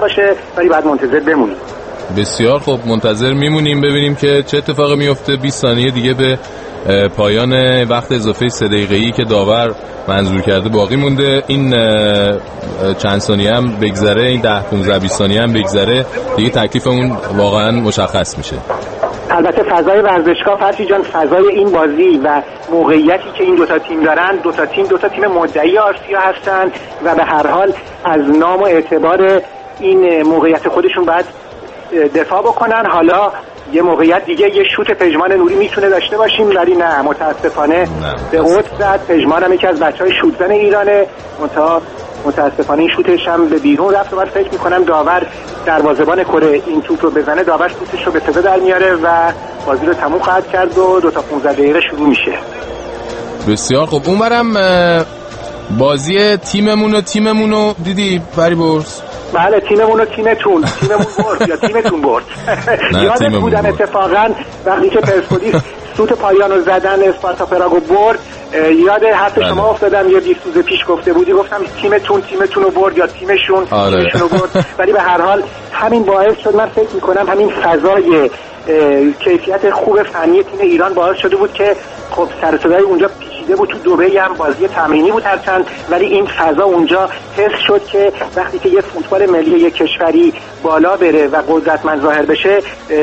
باشه، ولی بعد منتظر بمونیم. بسیار خب، منتظر میمونیم ببینیم که چه اتفاقی میفته. 20 ثانیه دیگه به پایان وقت اضافه 3 دقیقه‌ای که داور منظور کرده باقی مونده. این چند ثانیه هم بگذره، این 10-15-20 ثانیه هم بگذره دیگه تکلیفمون واقعا مشخص میشه. البته فضای ورزشگاه فرشی جان، فضای این بازی و موقعیتی که این دوتا تیم دارن، دوتا تیم مدعی آسیا هستن و به هر حال از نام و اعتبار این موقعیت خودشون باید دفاع بکنن. حالا یه موقعیت دیگه، یه شوت پژمان نوری میتونه داشته باشیم، ولی نه، متاسفانه به اوت زد. پژمان هم یکی از بچهای شوتزن ایرانه، متاسفانه این شوتش هم به بیرون رفت و من فکر میکنم داور دروازه‌بان کره این توپ رو بزنه، داور شوتش رو به صدا در میاره و بازی رو تموم خواهد کرد و 2 تا 15 دقیقه شروع میشه. بسیار خب. اونورم بازی تیممونو دیدی فریبرز؟ بله، تیممون و تیمتون برد یا تیمتون برد. یادت بودن اتفاقا وقتی که پرسپولیس سوت پایان رو زدن اسپارتا پراگو برد، یاد حرف شما افتادم یه 20 روز پیش گفته بودی، گفتم تیمتون رو برد یا تیمشون رو برد. ولی به هر حال همین باعث شد، من فکر میکنم همین فضای کیفیت خوب فنی تیم ایران باعث شده بود که خب سر صدای اونجا پیچیده بود. تو دبی هم بازی تمرینی بود هرچند، ولی این فضا اونجا حس شد که وقتی که یه فوتبال ملی یک کشوری بالا بره و قدرتمند ظاهر بشه،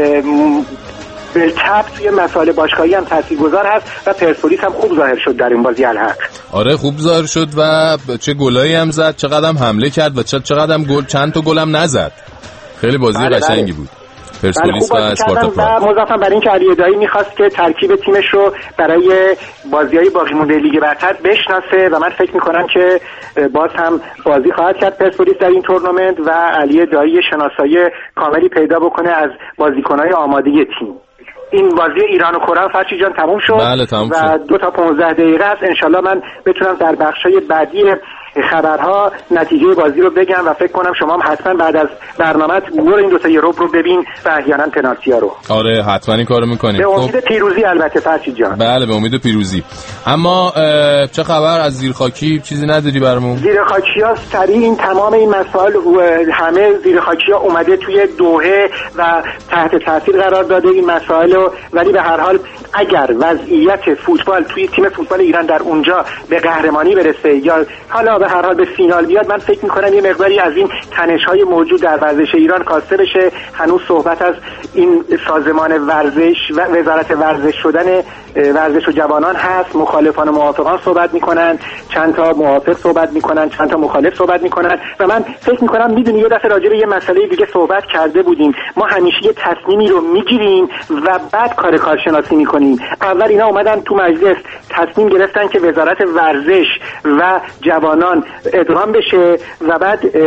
بالطبع توی مسائل باشگاهی هم تاثیرگذار هست و پرسپولیس هم خوب ظاهر شد در این بازی الحق. آره خوب ظاهر شد و چه گلایی هم زد، چقدر هم حمله کرد و چقدر هم گل، چند تا گل هم نزد. خیلی بازی قشنگی بود. پرسپولیس و اسپارتا پراگ. و مضافاً بر این که علی ادایی می‌خواست که ترکیب تیمش رو برای بازی‌های باقی مونده لیگ برتر بشناسه و من فکر می‌کنم که باز هم بازی خواهد کرد پرسپولیس در این تورنمنت و علی ادایی شناسایی کاملی پیدا بکنه از بازیکن‌های آماده تیم. این بازی ایران و کره فرشی جان تموم شد. بله تموم و 2 تا 15 دقیقه است. انشالله من بتونم در بخشای بعدی خبرها نتیجه بازی رو بگم و فکر کنم شما هم حتما بعد از برنامه برو این 2 تا یورو رو ببین و احیانا پنالتی‌ها رو. آره حتما این کارو می‌کنیم. به امید پیروزی البته فرشی جان. بله به امید پیروزی. اما چه خبر از زیرخاکی؟ چیزی نداری برامون؟ زیرخاکی‌ها سریع این تمام این مسائل، همه زیرخاکی‌ها اومده توی دوحه و تحت تاثیر قرار داده این مسائل، ولی به هر حال اگر وضعیت فوتبال توی تیم فوتبال ایران در اونجا به قهرمانی برسه یا حالا به هر حال به فینال بیاد، من فکر می‌کنم یه مقداری از این تنش‌های موجود در ورزش ایران کاسته بشه. هنوز صحبت از این سازمان ورزش و وزارت ورزش شدن ورزش و جوانان هست. مخالفان و موافقان صحبت می‌کنن، چند تا موافق صحبت می‌کنن، چند تا مخالف صحبت می‌کنن و من فکر می‌کنم می‌دونی یه دفعه راجع به یه مسئله دیگه صحبت کرده بودیم. ما همیشه یه تصمیمی رو می‌گیریم و بعد کارشناسی می‌کنیم. اول اینا اومدن تو مجلس تصمیم گرفتن که وزارت ورزش و جوانان ادغام بشه و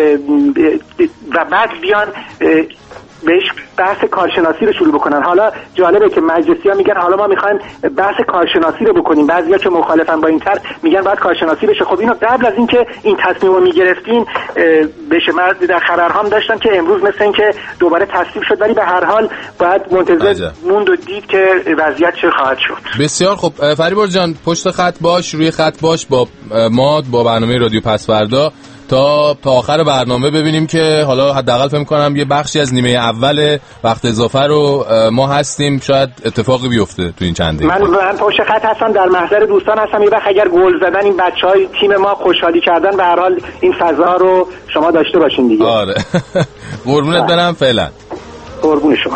بعد بیان بهش بحث کارشناسی رو شروع بکنن. حالا جالبه که مجلسی‌ها میگن حالا ما می‌خوایم بحث کارشناسی رو بکنیم، بعضیا که مخالفن با این طرح میگن باید کارشناسی بشه. خب اینو قبل از اینکه این تصمیم رو می‌گرفتین بشه، من در خبرهام داشتم که امروز مثل این که دوباره تصویب شد، ولی به هر حال باید منتظر موند و دید که وضعیت چه خواهد شد. بسیار خب فریبرز جان، پشت خط باش، روی خط باش با ما، با برنامه رادیو پس‌فردا تا آخر برنامه ببینیم که حالا حداقل فکر می‌کنم یه بخشی از نیمه اول وقت اضافه رو ما هستیم، شاید اتفاقی بیفته تو این چند دقیقه. من پشت خط هستم، در محضر دوستان هستم. یه وقت اگر گل زدن این بچهای تیم ما خوشحالی کردن، به هر حال این فضا رو شما داشته باشین دیگه. آره قربونت برم. فعلا قربون شما.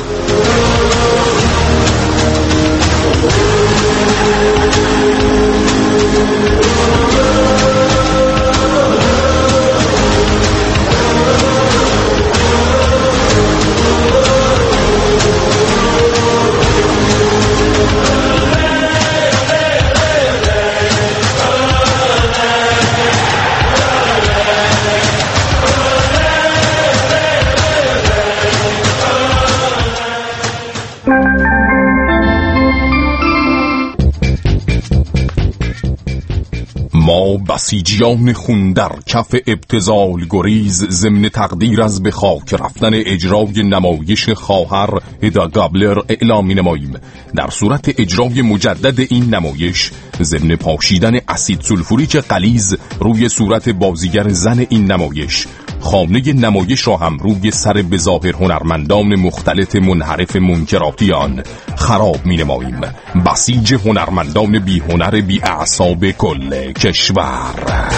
ما بسیجیان خون در کف ابتذال گریز، ضمن تقدیر از به خاک رفتن اجرای نمایش خواهر هدا گابلر اعلام می‌نماییم در صورت اجرای مجدد این نمایش، ضمن پاشیدن اسید سولفوریک غلیظ روی صورت بازیگر زن این نمایش، خانه نمایش را هم روی سر به ظاهر هنرمندان مختلط منحرف منکراتیان خراب می نماییم. بسیج هنرمندان بی هنر بی اعصاب کل کشور.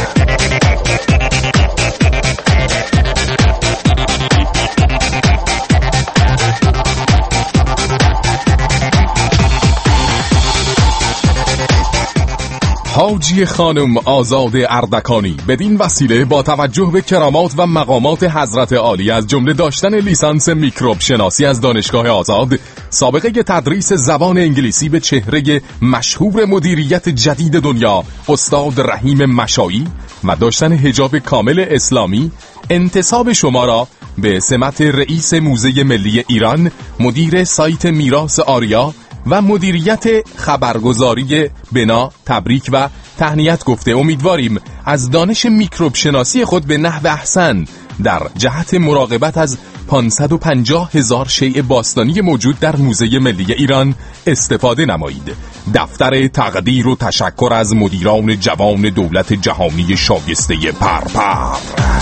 حاجی خانم آزاد اردکانی بدین وسیله با توجه به کرامات و مقامات حضرت عالی از جمله داشتن لیسانس میکروب شناسی از دانشگاه آزاد، سابقه تدریس زبان انگلیسی به چهره مشهور مدیریت جدید دنیا استاد رحیم مشایی و داشتن حجاب کامل اسلامی، انتساب شما را به سمت رئیس موزه ملی ایران، مدیر سایت میراث آریا و مدیریت خبرگزاری بنا تبریک و تهنیت گفته. امیدواریم از دانش میکروب شناسی خود به نحو احسن در جهت مراقبت از 550,000 شیء باستانی موجود در موزه ملی ایران استفاده نمایید. دفتر تقدیر و تشکر از مدیران جوان دولت جهانی شایسته پرپر.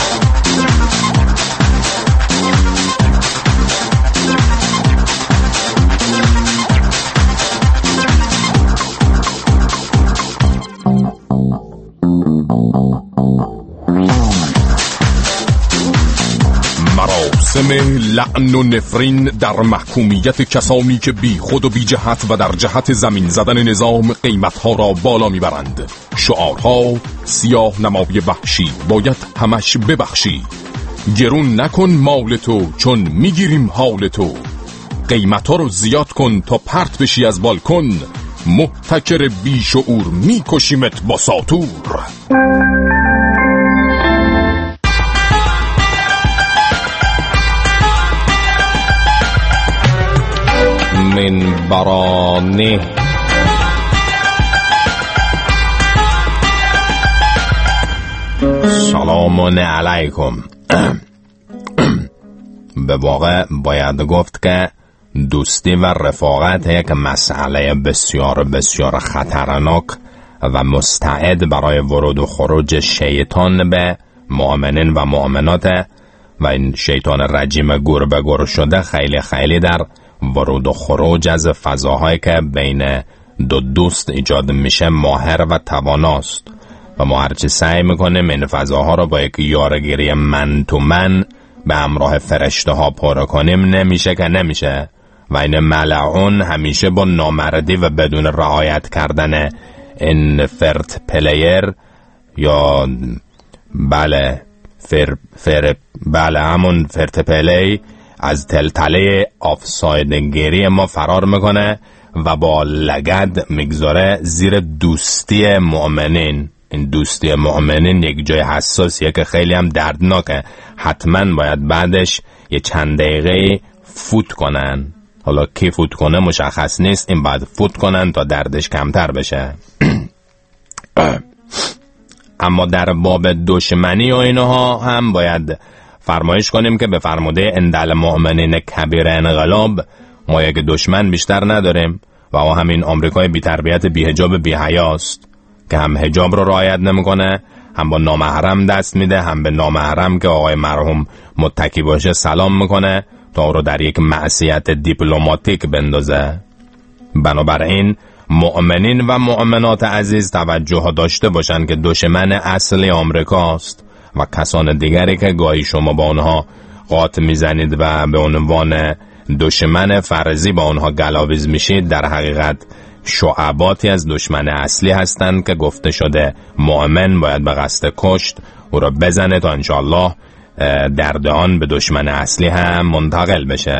مراسم لعن و نفرین در محکومیت کسانی که بی خود و بی جهت و در جهت زمین زدن نظام قیمتها را بالا میبرند. شعارها سیاه نمای وحشی باید همش ببخشی، گرون نکن مال تو چون میگیریم حال تو، قیمتها رو زیاد کن تا پرت بشی از بالکن، محتکر بی شعور میکشیمت با ساتور. من برانه سلام علیکم. به واقع باید گفت که دوستی و رفاقت یک مسئله بسیار بسیار خطرناک و مستعد برای ورود و خروج شیطان به مؤمنین و مؤمنات و این شیطان رجیم گر به گر شده خیلی خیلی در ورود و خروج از فضاهایی که بین دو دوست ایجاد میشه ماهر و تواناست و ما هرچی سعی میکنیم این فضاها رو با یک یارگیری من تو من به همراه فرشته ها پر کنیم نمیشه که نمیشه و این ملعون همیشه با نامردی و بدون رعایت کردن این فرت پلیر یا بله همون فرت پلی از تلتله آفسایدگیری ما فرار میکنه و با لگد میگذاره زیر دوستی مؤمنین. این دوستی مؤمنین یک جای حساسیه که خیلی هم دردناکه. حتما باید بعدش یه چند دقیقه فوت کنن. حالا کی فوت کنه مشخص نیست، این باید فوت کنن تا دردش کمتر بشه. اما در باب دشمنی و اینها هم باید فرمایش کنیم که به فرموده اندل مؤمنین کبیر انقلاب ما یک دشمن بیشتر نداریم و او همین آمریکای بی تربیت بی حجاب بی حیاست که هم حجاب رو رعایت نمیکنه، هم با نامحرم دست میده، هم به نامحرم که آقای مرحوم متکی باشه سلام میکنه تا او رو در یک معصیت دیپلماتیک بندازه. بنابراین مؤمنین و مؤمنات عزیز توجه داشته باشن که دشمن اصلی آمریکاست و کسان دیگری که گاهی شما با اونها قاط میزنید و به عنوان دشمن فرضی با اونها گلاویز میشید در حقیقت شعباتی از دشمن اصلی هستند که گفته شده مؤمن باید به قصد کشت او را بزنه تا انشاءالله درد آن به دشمن اصلی هم منتقل بشه.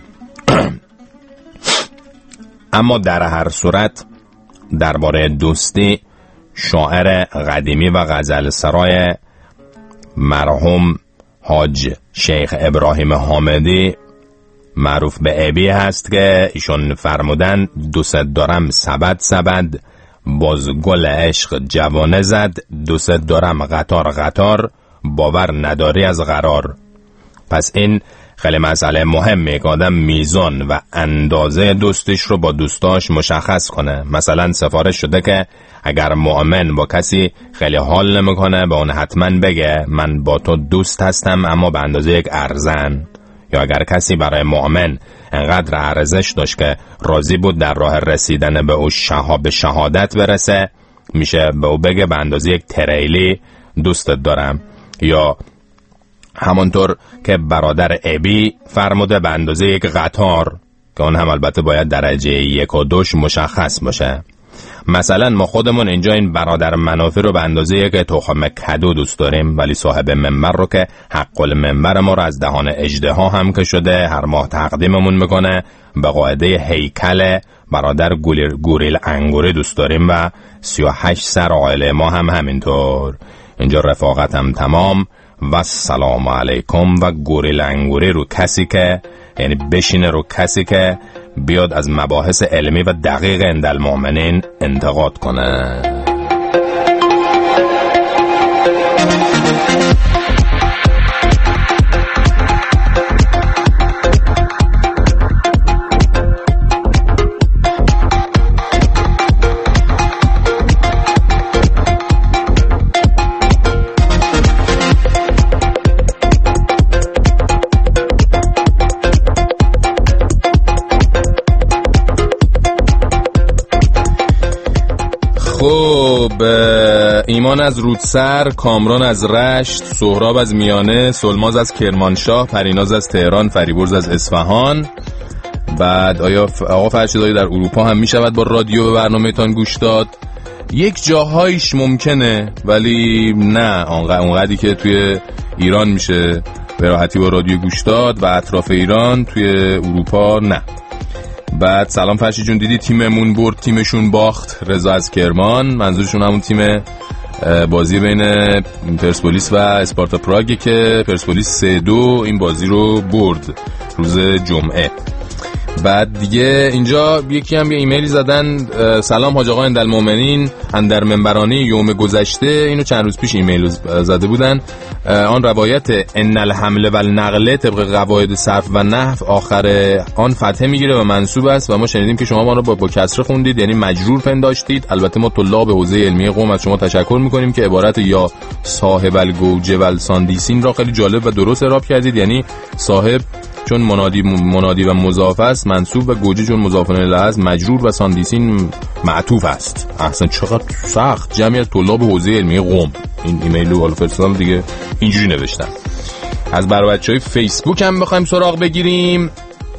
اما در هر صورت درباره دوستی شاعر قدیمی و غزل سرای مرحوم حاج شیخ ابراهیم حامدی معروف به ابی هست که ایشون فرمودن دوست دارم سبد باز گل عشق جوانه زد، دوست دارم قطار باور نداری از قرار. پس این خیلی مسئله مهمه که آدم میزان و اندازه دوستیش رو با دوستاش مشخص کنه. مثلا سفارش شده که اگر مؤمن با کسی خیلی حال نمیکنه به اون حتما بگه من با تو دوست هستم اما به اندازه یک ارزن. یا اگر کسی برای مؤمن انقدر ارزش داشت که راضی بود در راه رسیدن به او به شهادت برسه، میشه به او بگه به اندازه یک تریلی دوستت دارم. یا همانطور که برادر ابی فرموده به اندازه یک قطار، که اون هم البته باید درجه 1 و 2 مشخص باشه. مثلا ما خودمون اینجا این برادر منافع رو به اندازه یک تخم کدو دوست داریم، ولی صاحب منبر رو که حق المنبر ما رو از دهان اژدها هم که شده هر ماه تقدیممون میکنه به قاعده هیکل برادر گوریل انگوری دوست داریم و 38 سر عائله ما هم همینطور. اینجا رفاقت هم تمام و سلام علیکم و گوریل انگوری رو کسی که یعنی بشینه رو کسی که بیاد از مباحث علمی و دقیق عند المؤمنین انتقاد کنه. خب ایمان از رودسر، کامران از رشت، سهراب از میانه، سلماز از کرمانشاه، پریناز از تهران، فریبرز از اصفهان. بعد آیا آقا فرشیدایی در اروپا هم میشود با رادیو به برنامه‌تان گوش داد؟ یک جاهایش ممکنه ولی نه اونقدری که توی ایران میشه به راحتی با رادیو گوش داد و اطراف ایران، توی اروپا نه. بعد سلام فرشی جون، دیدی تیممون برد تیمشون باخت؟ رضا از کرمان، منظورشون همون تیم بازی بین پرسپولیس و اسپارتا پراگ که پرسپولیس 3-2 این بازی رو برد روز جمعه. بعد دیگه اینجا یکی هم یه ایمیلی زدن، سلام حاج آقا اندالمؤمنین اندر منبرانی یوم گذشته، اینو چند روز پیش ایمیل زده بودن. آن روایت ان الحمل و النقل طبق قواعد صرف و نحو آخر آن فتحه میگیره و منصوب است و ما شنیدیم که شما ما رو با کسره خوندید، یعنی مجرور پنداشتید. البته ما طلاب حوزه علمی قم از شما تشکر میکنیم که عبارت یا صاحب الگوجه و ساندیسین را خیلی جالب و درست اعراب کردید. یعنی صاحب چون منادی و مضاف است منصوب و گوجه چون مضاف الیه است مجرور و ساندیسین معطوف است. احسن، چقدر سخت. جمعی از طلاب حوزه علمی قم این ایمیل رو فرستادم دیگه اینجوری نوشتن. از برای بچهای فیسبوک هم بخوایم سراغ بگیریم،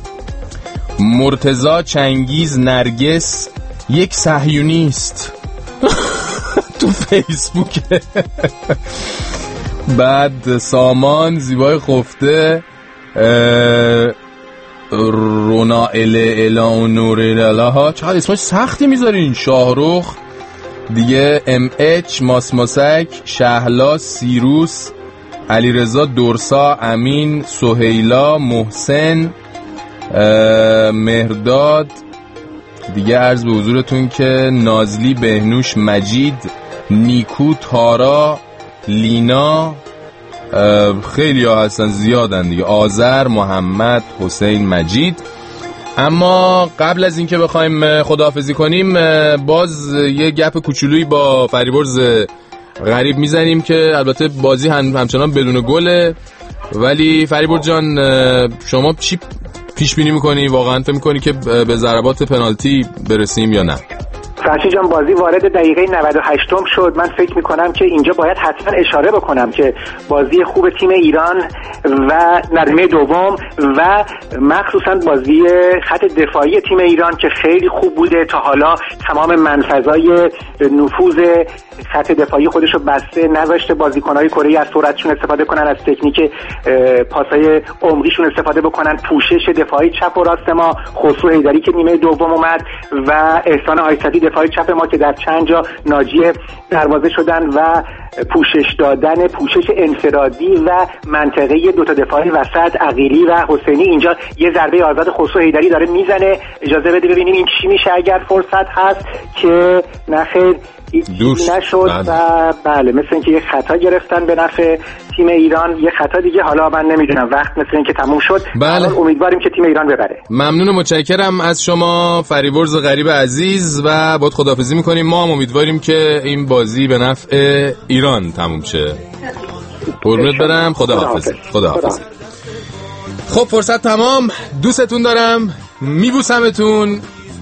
مرتضی چنگیز نرگس یک صهیونیست تو فیسبوک. بعد سامان زیبای خفته، رونا الا و نور الا، چقدر اسمش سختی میذارین. شاهرخ دیگه، ام اچ، ماسماسک، شهلا، سیروس، علیرضا، دورسا، امین، سهیلا، محسن، مهرداد دیگه. عرض به حضورتون که نازلی، بهنوش، مجید، نیکو، تارا، لینا، خیلی ها هستن، زیادن دیگه، آذر، محمد، حسین، مجید. اما قبل از اینکه بخوایم خداحافظی کنیم باز یه گپ کوچولویی با فریبرز غریب میزنیم که البته بازی همچنان بدون گله، ولی فریبرز جان شما چی پیش بینی میکنی؟ واقعا فکر میکنی که به ضربات پنالتی برسیم یا نه؟ فرشی جان بازی وارد دقیقه 98م شد. من فکر میکنم که اینجا باید حتما اشاره بکنم که بازی خوب تیم ایران و نرمه دوم و مخصوصا بازی خط دفاعی تیم ایران که خیلی خوب بوده تا حالا، تمام منفذای نفوذ خط دفاعی خودشو بسته، نذاشته بازیکن‌های کره از سرعتشون استفاده کنن، از تکنیک پاسای عمقیشون استفاده بکنن. پوشش دفاعی چپ و راست ما، خسرو حیدری که نیمه دوم اومد و احسان آیسدی دفاعی چپ ما که در چند جا ناجی دروازه شدن و پوشش دادن، پوشش انفرادی و منطقه دوتا دفاعی وسط عقیلی و حسینی. اینجا یه ضربه آزاد خسرو حیدری داره میزنه، اجازه بده ببینیم این چی میشه اگر فرصت هست، که نخیر هیچ نشد و بله مثل اینکه یه خطا گرفتن به نفع تیم ایران، یه خطا دیگه حالا من نمیدونم وقت مثل اینکه تموم شد. بله. امیدواریم که تیم ایران ببره. ممنون و متشکرم از شما فریبرز غریب عزیز و باید خداحافظی میکنیم. ما هم امیدواریم که این بازی به نفع ایران تموم شه. قربونت برم. خداحافظ. خب فرصت تمام. دوستتون دارم، میبوسمتون.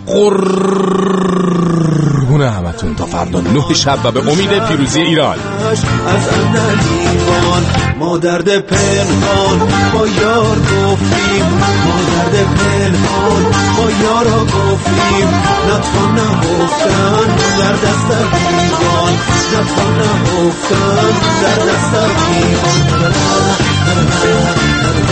قربون همتون تا فردا 9 شب و به امید پیروزی ایران. از اندلیوان ما درد پنهان با یار گفتیم، ما درد پنهان با یارا گفتیم، نتوان نهفتن در دست دیوان، نتوان نهفتن در دست دیوان.